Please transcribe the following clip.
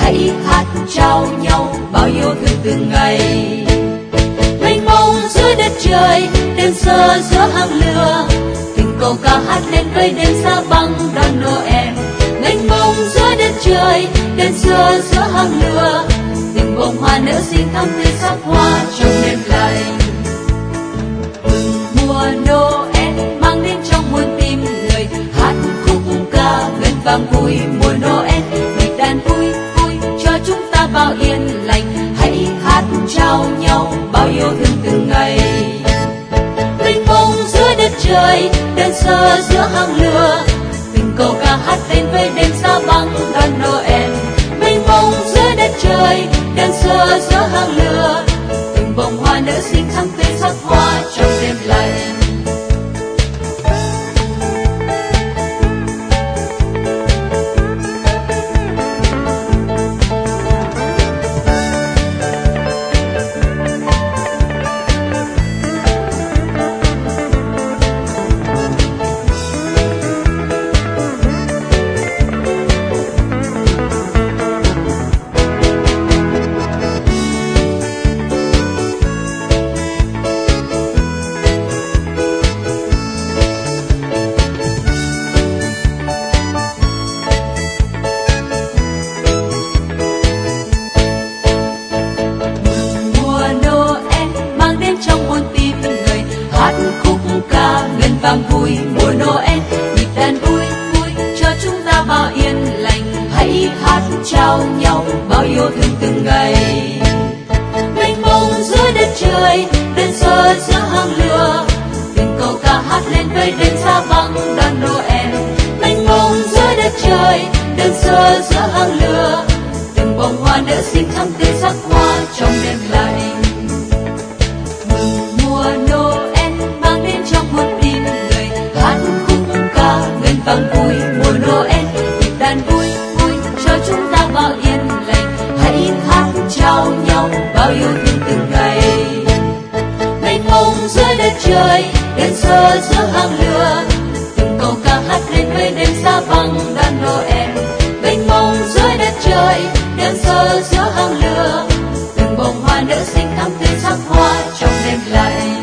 hãy hát trao nhau bao yêu thương từng ngày. Mênh mông giữa đất trời, đơn sơ giữa hàng lửa, tình cầu ca hát lên với đêm xa băng đón Noel. Mênh mông giữa đất trời, đơn sơ giữa hàng lửa, tình bông hoa nở xinh thắm tươi sắc hoa trong đêm lạnh. Mùa Noel mang đến trong muôn tim người, hát khúc ca ngân vang vui mùa Noel. Nhịp đàn vui vui cho chúng ta bao yên lành, hãy hát trao nhau bao yêu thương từng ngày. Mênh mông giữa đất trời, đơn sơ giữa hàng lửa, tình cầu ca hát lên với đêm xa băng đón Noel. Mênh mông giữa đất trời, đơn sơ giữa hàng lửa, tình bông hoa nở xinh thắm tươi sắc hoa trong đêm lạnh. Vang vui mùa Noel, nhịp đàn vui vui cho chúng ta bao yên lành, hãy hát trao nhau bao yêu thương từng ngày. Mênh mông giữa đất trời, đơn sơ giữa hàng lửa, tình cầu ca hát lên với đêm xa băng đón Noel. Mênh mông giữa đất trời, đơn sơ giữa hàng lửa, từng bông hoa nở xinh thắm tươi sắc hoa trong đêm lạnh. Mùa Noel mang đến trong muôn tim người, hát khúc ca ngân vang vui mùa Noel. Nhịp đàn vui vui cho chúng ta bao yên lành, hãy hát trao nhau bao yêu thương từng ngày. Mênh mông giữa đất trời, đơn sơ giữa hàng lửa, từng câu ca hát lên với đêm xa băng đón Noel. Mênh mông giữa đất trời, đơn sơ giữa hàng lửa, từng bông hoa nở xinh thắm tươi sắc hoa trong đêm lạnh.